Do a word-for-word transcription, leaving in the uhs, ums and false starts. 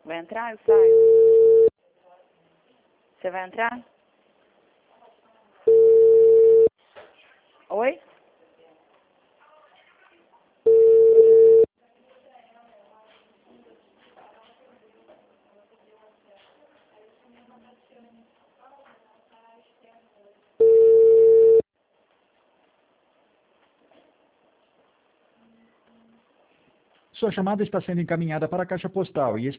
Vai entrar? Eu saio. Você vai entrar? Oi? Sua chamada está sendo encaminhada para a caixa postal e